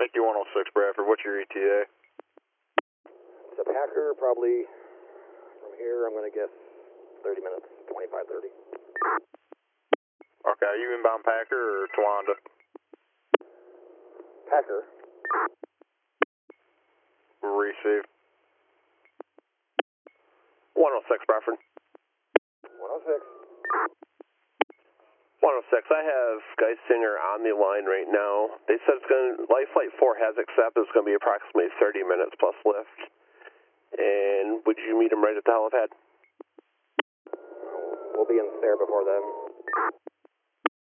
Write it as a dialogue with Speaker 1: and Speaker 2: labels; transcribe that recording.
Speaker 1: Yankee 106 Bradford, what's your ETA?
Speaker 2: It's a Packer, probably from here, I'm going to guess 30 minutes, 25, 30.
Speaker 1: Okay, are you inbound Packer or Towanda?
Speaker 2: Packer.
Speaker 1: Receive. 106 Bradford.
Speaker 2: 106.
Speaker 3: 106, I have Geisinger on the line right now. They said Life Flight 4 has accepted it's going to be approximately 30 minutes plus lift. And would you meet him right at the helipad?
Speaker 2: We'll be in there before then.